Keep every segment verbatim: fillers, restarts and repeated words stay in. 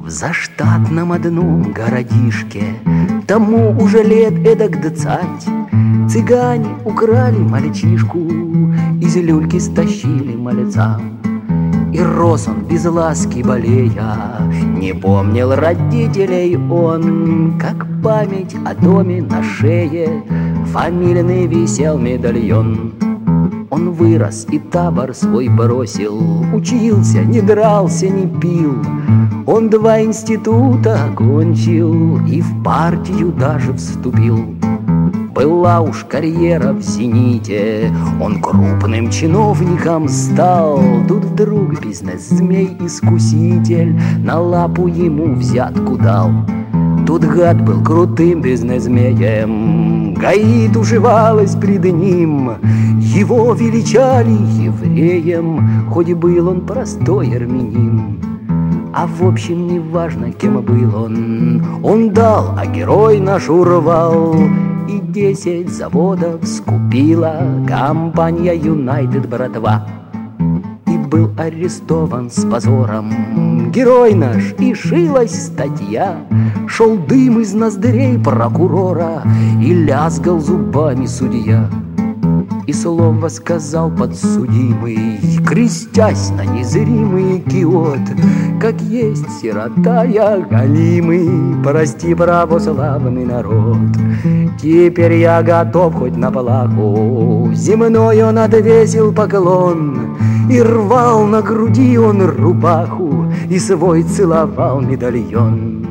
В заштатном одном городишке тому уже лет эдак двадцать цыгане украли мальчишку, из люльки стащили мальцам. И рос он без ласки болея, не помнил родителей он, как память о доме на шее фамильный висел медальон. Он вырос и табор свой бросил, учился, не дрался, не пил. Он два института окончил и в партию даже вступил. Была уж карьера в зените, он крупным чиновником стал. Тут вдруг бизнес-змей-искуситель на лапу ему взятку дал. Тут гад был крутым бизнес-змеем, ГАИ тушевалась пред ним. Его величали евреем, хоть был он простой армянин. А в общем не важно, кем был он, он дал, а герой наш урвал. И десять заводов скупила компания Юнайтед, братва. И был арестован с позором герой наш, и шилась статья. Шел дым из ноздрей прокурора, и лязгал зубами судья. И слово сказал подсудимый, крестясь на незримый киот: как есть сирота я голимый, прости, православный народ. Теперь я готов хоть на плаху, земной он отвесил поклон. И рвал на груди он рубаху, и свой целовал медальон.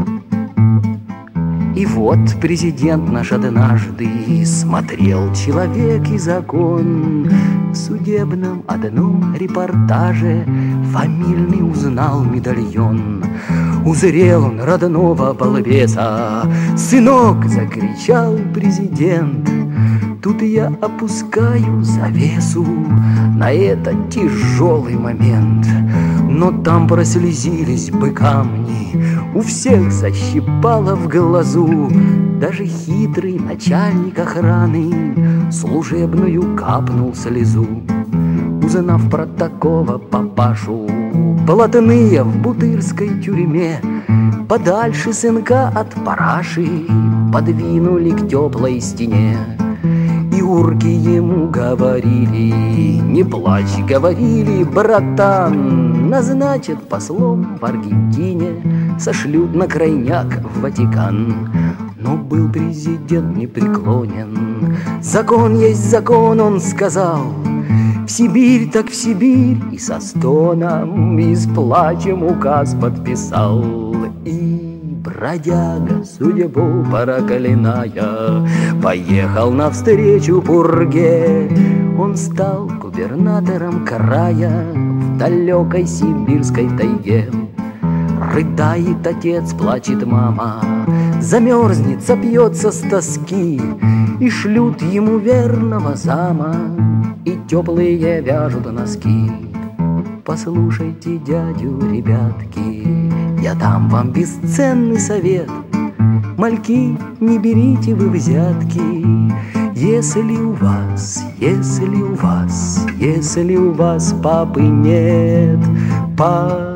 И вот президент наш однажды смотрел «Человек и закон». В судебном одном репортаже фамильный узнал медальон. Узрел он родного балбеса, «Сынок!» — закричал президент. Тут я опускаю завесу на этот тяжелый момент. Но там прослезились бы камни, у всех защипало в глазу. Даже хитрый начальник охраны служебную капнул слезу. Узнав про такого папашу, блатные в бутырской тюрьме подальше сынка от параши подвинули к теплой стене. И урки ему говорили: не плачь, говорили, братан, назначат послом в Аргентине, сошлют на крайняк в Ватикан. Но был президент непреклонен. Закон есть закон, он сказал. В Сибирь так в Сибирь, и со стоном, и с плачем указ подписал. И бродяга, судьбу проклиная, поехал навстречу пурге. Он стал губернатором края в далекой сибирской тайге. Рыдает отец, плачет мама, замерзнет, сопьется с тоски. И шлют ему верного зама, и теплые вяжут носки. Послушайте дядю, ребятки, я дам вам бесценный совет. Мальки, не берите вы взятки. Если у вас, если у вас, если у вас папы нет, папы